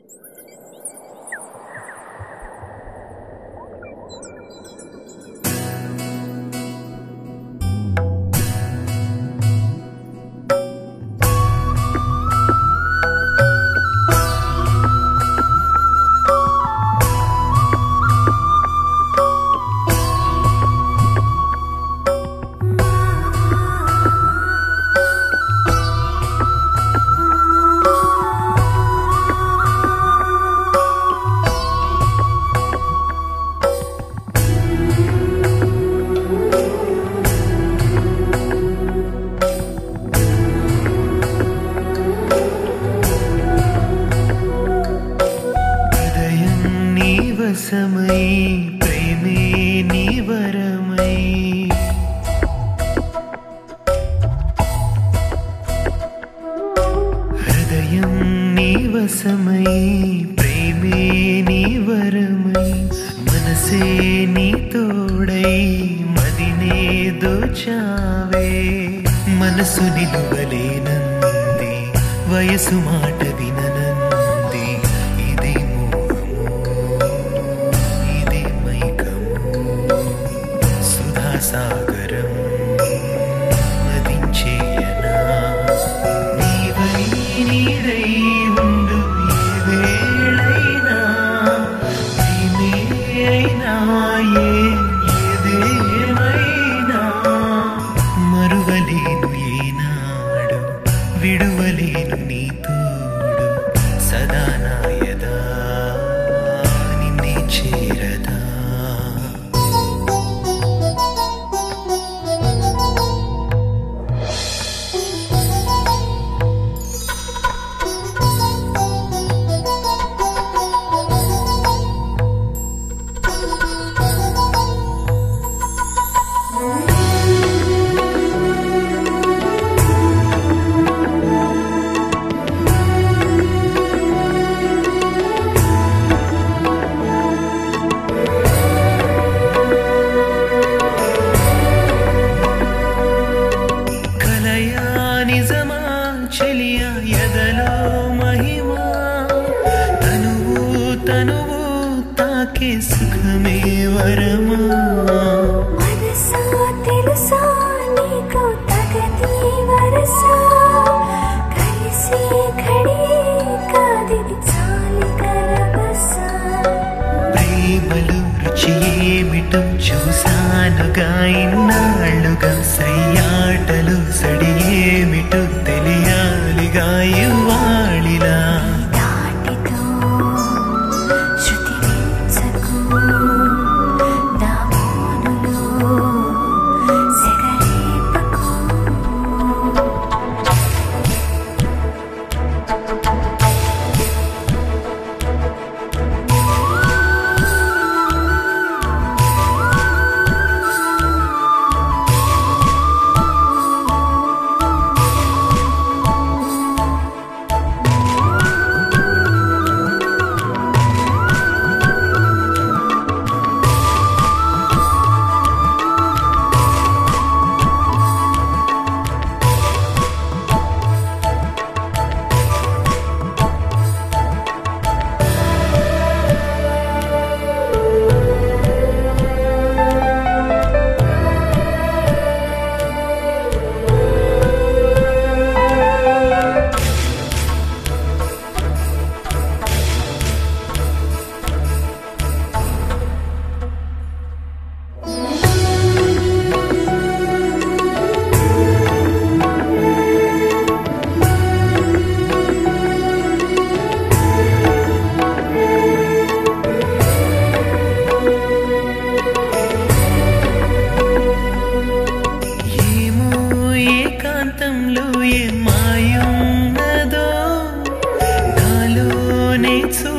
వశమై ప్రేమే నీ వరమై హృదయం నీ వశమై ప్రేమే నీ వరమై మనసే నీ తోడై మదినే దోచావే మనసు నిలువలేనంది వయసు మాట విననంది ఇది సాగరం మదించేయనా నీవై నీడై ఉండు ఏ వేళైనా ప్రేమే అయినా ఏదేమైనా మరువలేను ఏనాడు విడువలేను నీ తోడు సదా నాయదా నిన్నే చేరదా నిజమా చెలియా ఎదలో మహిమా తనువు తనువు తాకే సుఖమే వరమా మనసా తెలుసా నీకు తగది వరసా కలిసి ఘడి కాదిది చాలి కరబసా ప్రేమలు రుచి ఏమిటో చూసానుగా ఇన్నాళ్ళుగా సయ్యాటలు సడి ఏమిటో తెలియాలిగా ఇవ్వాళిలా దాటితో శృతి మించకు నా మౌనులో సెగరేపకు ఏకాంతంలో ఏ మాయున్నదో నాలోనే